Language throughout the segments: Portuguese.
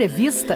Entrevista.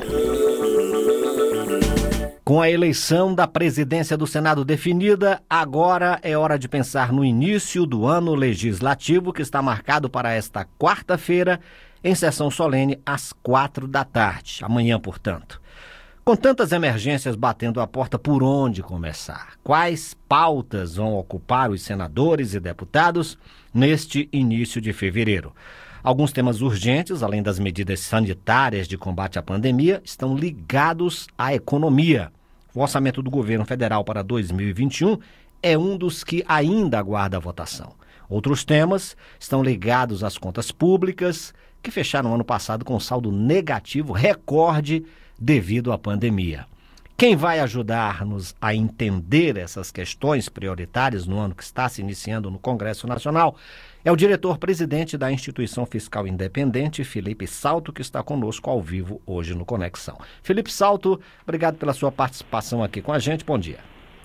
Com a eleição da presidência do Senado definida, agora é hora de pensar no início do ano legislativo, que está marcado para esta quarta-feira, em sessão solene às 16h, amanhã, portanto. Com tantas emergências batendo a porta, por onde começar? Quais pautas vão ocupar os senadores e deputados neste início de fevereiro? Alguns temas urgentes, além das medidas sanitárias de combate à pandemia, estão ligados à economia. O orçamento do governo federal para 2021 é um dos que ainda aguarda a votação. Outros temas estão ligados às contas públicas, que fecharam ano passado com saldo negativo recorde devido à pandemia. Quem vai ajudar-nos a entender essas questões prioritárias no ano que está se iniciando no Congresso Nacional é o diretor-presidente da Instituição Fiscal Independente, Felipe Salto, que está conosco ao vivo hoje no Conexão. Felipe Salto, obrigado pela sua participação aqui com a gente. Bom dia.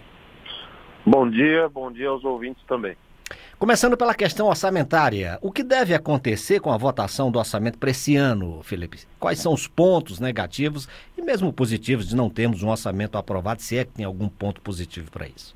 Bom dia aos ouvintes também. Começando pela questão orçamentária, o que deve acontecer com a votação do orçamento para esse ano, Felipe? Quais são os pontos negativos e mesmo positivos de não termos um orçamento aprovado, se é que tem algum ponto positivo para isso?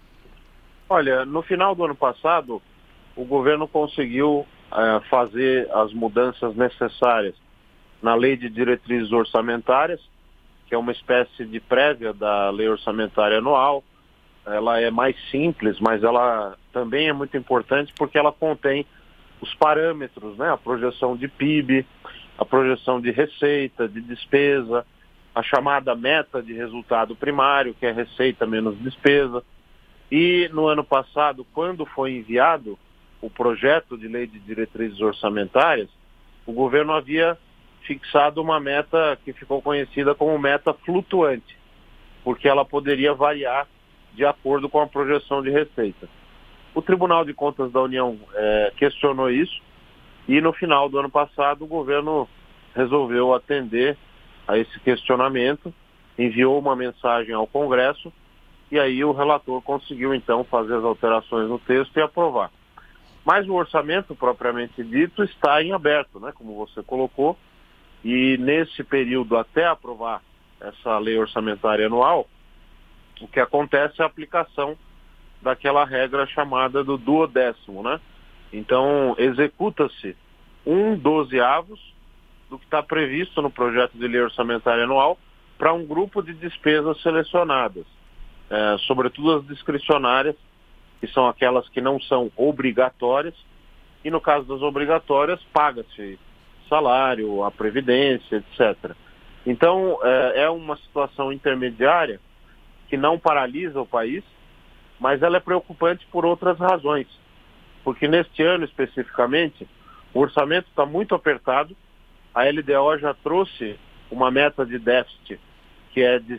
Olha, no final do ano passado, o governo conseguiu fazer as mudanças necessárias na Lei de Diretrizes Orçamentárias, que é uma espécie de prévia da Lei Orçamentária Anual. Ela é mais simples, mas ela também é muito importante porque ela contém os parâmetros, né? A projeção de PIB, a projeção de receita, de despesa, a chamada meta de resultado primário, que é receita menos despesa. E no ano passado, quando foi enviado o projeto de lei de diretrizes orçamentárias, o governo havia fixado uma meta que ficou conhecida como meta flutuante, porque ela poderia variar de acordo com a projeção de receita. O Tribunal de Contas da União questionou isso e no final do ano passado o governo resolveu atender a esse questionamento, enviou uma mensagem ao Congresso e aí o relator conseguiu então fazer as alterações no texto e aprovar. Mas o orçamento propriamente dito está em aberto, né, como você colocou, e nesse período até aprovar essa lei orçamentária anual, o que acontece é a aplicação daquela regra chamada do duodécimo, né? Então, executa-se 1/12 do que está previsto no projeto de lei orçamentária anual para um grupo de despesas selecionadas, sobretudo as discricionárias, que são aquelas que não são obrigatórias, e no caso das obrigatórias, paga-se salário, a previdência, etc. Então, é uma situação intermediária que não paralisa o país, mas ela é preocupante por outras razões. Porque neste ano especificamente, o orçamento está muito apertado, a LDO já trouxe uma meta de déficit que é de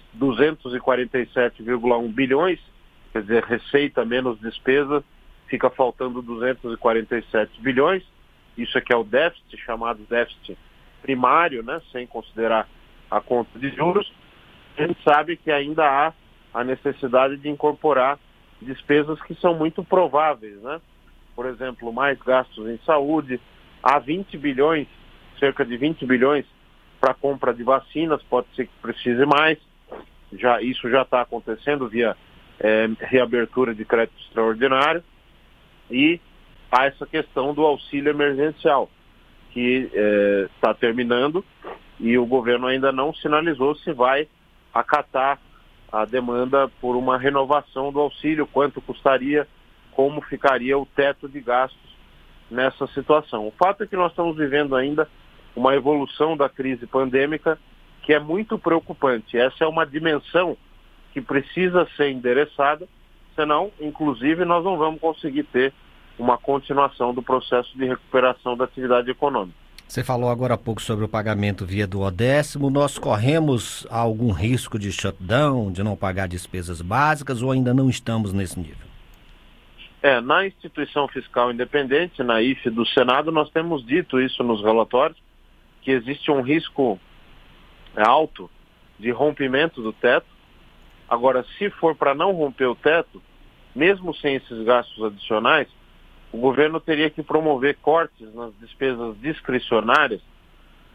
247,1 bilhões, quer dizer, receita menos despesa, fica faltando 247 bilhões, isso aqui é o déficit, chamado déficit primário, né, sem considerar a conta de juros. A gente sabe que ainda há a necessidade de incorporar despesas que são muito prováveis, né? Por exemplo, mais gastos em saúde, há 20 bilhões, cerca de 20 bilhões para compra de vacinas, pode ser que precise mais, isso já está acontecendo via reabertura de crédito extraordinário, e há essa questão do auxílio emergencial, que está terminando e o governo ainda não sinalizou se vai acatar a demanda por uma renovação do auxílio, quanto custaria, como ficaria o teto de gastos nessa situação. O fato é que nós estamos vivendo ainda uma evolução da crise pandêmica que é muito preocupante. Essa é uma dimensão que precisa ser endereçada, senão, inclusive, nós não vamos conseguir ter uma continuação do processo de recuperação da atividade econômica. Você falou agora há pouco sobre o pagamento via duodécimo. Nós corremos algum risco de shutdown, de não pagar despesas básicas, ou ainda não estamos nesse nível? Na Instituição Fiscal Independente, na IFE do Senado, nós temos dito isso nos relatórios, que existe um risco alto de rompimento do teto. Agora, se for para não romper o teto, mesmo sem esses gastos adicionais, o governo teria que promover cortes nas despesas discricionárias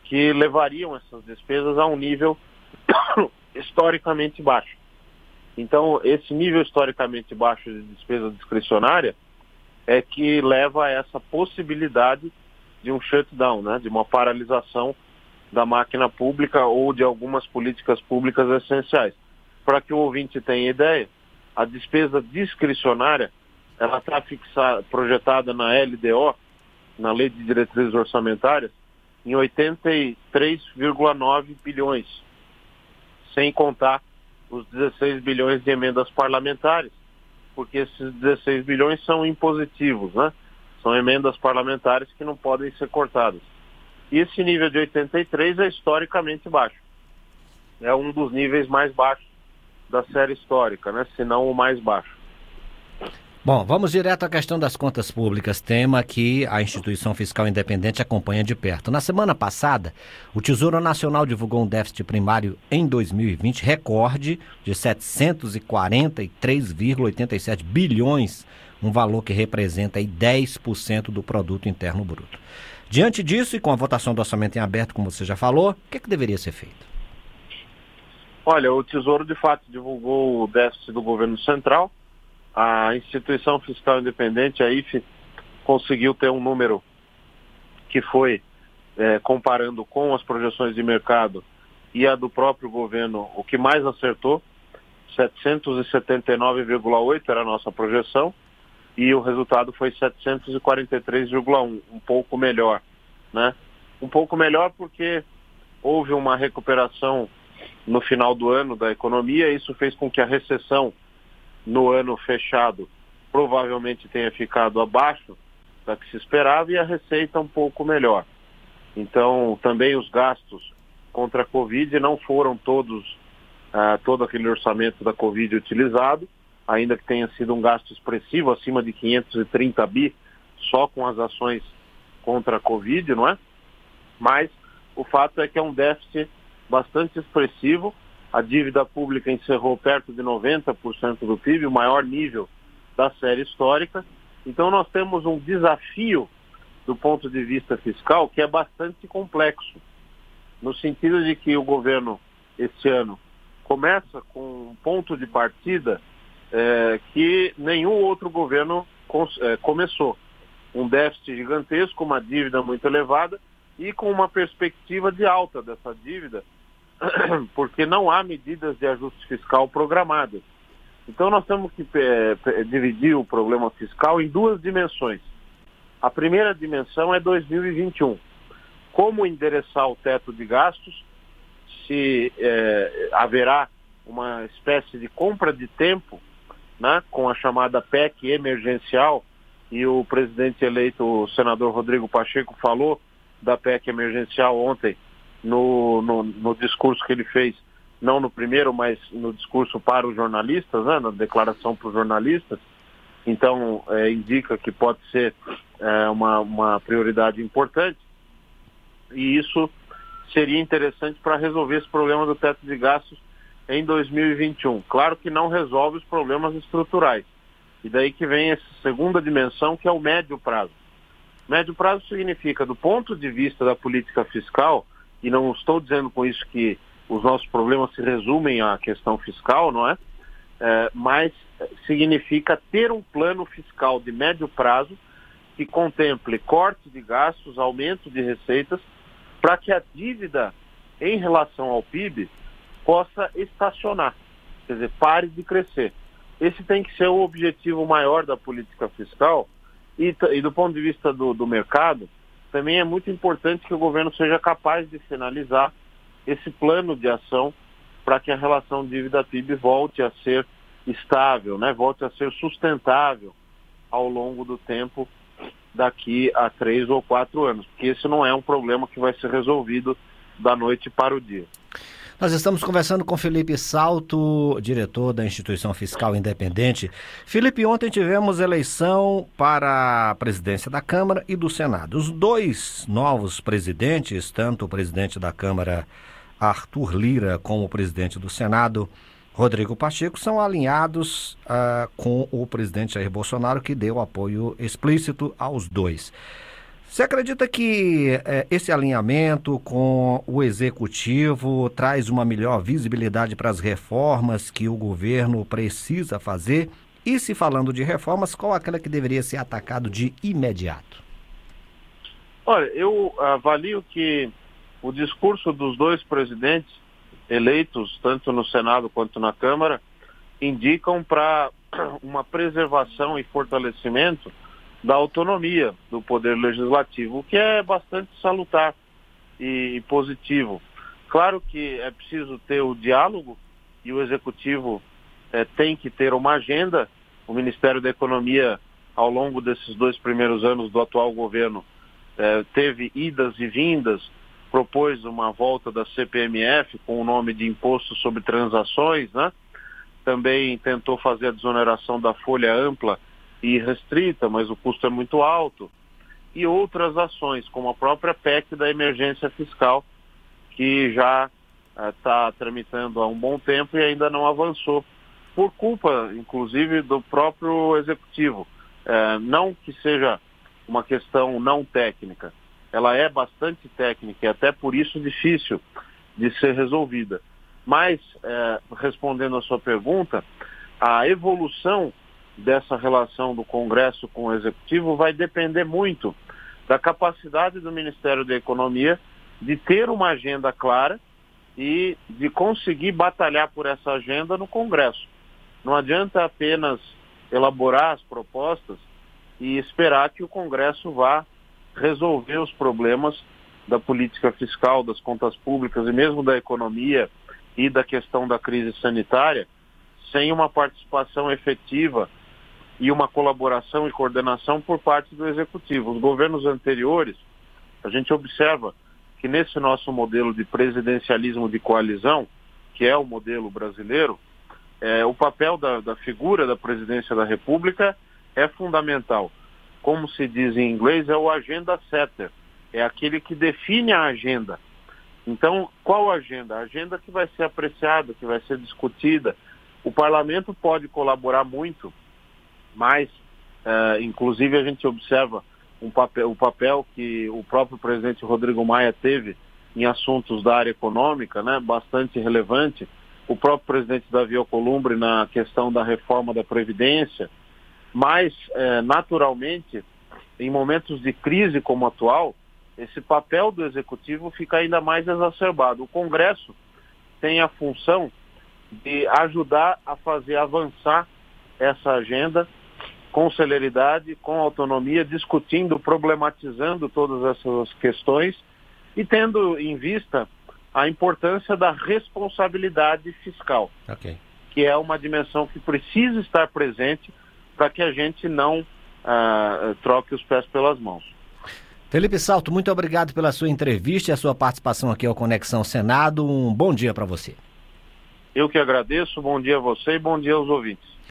que levariam essas despesas a um nível historicamente baixo. Então, esse nível historicamente baixo de despesa discricionária é que leva a essa possibilidade de um shutdown, né, de uma paralisação da máquina pública ou de algumas políticas públicas essenciais. Para que o ouvinte tenha ideia, a despesa discricionária, ela está projetada na LDO, na Lei de Diretrizes Orçamentárias, em 83,9 bilhões, sem contar os 16 bilhões de emendas parlamentares, porque esses 16 bilhões são impositivos, né? São emendas parlamentares que não podem ser cortadas. E esse nível de 83 é historicamente baixo. É um dos níveis mais baixos da série histórica, né? Se não o mais baixo. Bom, vamos direto à questão das contas públicas, tema que a Instituição Fiscal Independente acompanha de perto. Na semana passada, o Tesouro Nacional divulgou um déficit primário em 2020 recorde de 743,87 bilhões, um valor que representa aí 10% do produto interno bruto. Diante disso e com a votação do orçamento em aberto, como você já falou, o que deveria ser feito? Olha, o Tesouro de fato divulgou o déficit do governo central. A Instituição Fiscal Independente, a IFE, conseguiu ter um número que foi, comparando com as projeções de mercado e a do próprio governo, o que mais acertou, 779,8 era a nossa projeção, e o resultado foi 743,1, um pouco melhor, né? Um pouco melhor porque houve uma recuperação no final do ano da economia, e isso fez com que a recessão no ano fechado provavelmente tenha ficado abaixo da que se esperava e a receita um pouco melhor. Então, também os gastos contra a Covid não foram todo aquele orçamento da Covid utilizado, ainda que tenha sido um gasto expressivo, acima de 530 bi, só com as ações contra a Covid, não é? Mas o fato é que é um déficit bastante expressivo. A dívida pública encerrou perto de 90% do PIB, o maior nível da série histórica. Então nós temos um desafio do ponto de vista fiscal que é bastante complexo, no sentido de que o governo, este ano, começa com um ponto de partida que nenhum outro governo começou. Um déficit gigantesco, uma dívida muito elevada e com uma perspectiva de alta dessa dívida, porque não há medidas de ajuste fiscal programadas. Então nós temos que dividir o problema fiscal em duas dimensões. A primeira dimensão é 2021. Como endereçar o teto de gastos, se haverá uma espécie de compra de tempo, né, com a chamada PEC emergencial, e o presidente eleito, o senador Rodrigo Pacheco, falou da PEC emergencial ontem, no discurso que ele fez, não no primeiro, mas no discurso para os jornalistas, né, na declaração para os jornalistas. Então, indica que pode ser uma prioridade importante, e isso seria interessante para resolver esse problema do teto de gastos em 2021. Claro que não resolve os problemas estruturais. E daí que vem essa segunda dimensão, que é o médio prazo. Médio prazo significa, do ponto de vista da política fiscal, e não estou dizendo com isso que os nossos problemas se resumem à questão fiscal, não é? Mas significa ter um plano fiscal de médio prazo que contemple corte de gastos, aumento de receitas, para que a dívida em relação ao PIB possa estacionar, quer dizer, pare de crescer. Esse tem que ser o objetivo maior da política fiscal, e do ponto de vista do mercado, também é muito importante que o governo seja capaz de finalizar esse plano de ação para que a relação dívida-PIB volte a ser estável, né? Volte a ser sustentável ao longo do tempo, daqui a 3 ou 4 anos, porque esse não é um problema que vai ser resolvido da noite para o dia. Nós estamos conversando com Felipe Salto, diretor da Instituição Fiscal Independente. Felipe, ontem tivemos eleição para a presidência da Câmara e do Senado. Os dois novos presidentes, tanto o presidente da Câmara, Arthur Lira, como o presidente do Senado, Rodrigo Pacheco, são alinhados com o presidente Jair Bolsonaro, que deu apoio explícito aos dois. Você acredita que esse alinhamento com o Executivo traz uma melhor visibilidade para as reformas que o governo precisa fazer? E se falando de reformas, qual aquela que deveria ser atacado de imediato? Olha, eu avalio que o discurso dos dois presidentes eleitos, tanto no Senado quanto na Câmara, indicam para uma preservação e fortalecimento da autonomia do Poder Legislativo, o que é bastante salutar e positivo. Claro que é preciso ter o diálogo e o Executivo tem que ter uma agenda. O Ministério da Economia, ao longo desses 2 primeiros anos do atual governo, teve idas e vindas, propôs uma volta da CPMF com o nome de Imposto sobre Transações, né? Também tentou fazer a desoneração da folha ampla e restrita, mas o custo é muito alto, e outras ações, como a própria PEC da emergência fiscal, que já está tramitando há um bom tempo e ainda não avançou, por culpa, inclusive, do próprio Executivo. Não que seja uma questão não técnica, ela é bastante técnica e até por isso difícil de ser resolvida. Mas, respondendo à sua pergunta, a evolução dessa relação do Congresso com o Executivo vai depender muito da capacidade do Ministério da Economia de ter uma agenda clara e de conseguir batalhar por essa agenda no Congresso. Não adianta apenas elaborar as propostas e esperar que o Congresso vá resolver os problemas da política fiscal, das contas públicas e mesmo da economia e da questão da crise sanitária, sem uma participação efetiva e uma colaboração e coordenação por parte do Executivo. Os governos anteriores, a gente observa que nesse nosso modelo de presidencialismo de coalizão, que é o modelo brasileiro, o papel da figura da presidência da República é fundamental. Como se diz em inglês, é o agenda setter, é aquele que define a agenda. Então, qual agenda? A agenda que vai ser apreciada, que vai ser discutida. O parlamento pode colaborar muito, mas, inclusive, a gente observa o papel que o próprio presidente Rodrigo Maia teve em assuntos da área econômica, né, bastante relevante. O próprio presidente Davi Alcolumbre na questão da reforma da Previdência. Mas, naturalmente, em momentos de crise como o atual, esse papel do Executivo fica ainda mais exacerbado. O Congresso tem a função de ajudar a fazer avançar essa agenda com celeridade, com autonomia, discutindo, problematizando todas essas questões e tendo em vista a importância da responsabilidade fiscal, que é uma dimensão que precisa estar presente para que a gente não troque os pés pelas mãos. Felipe Salto, muito obrigado pela sua entrevista e a sua participação aqui ao Conexão Senado. Um bom dia para você. Eu que agradeço, bom dia a você e bom dia aos ouvintes.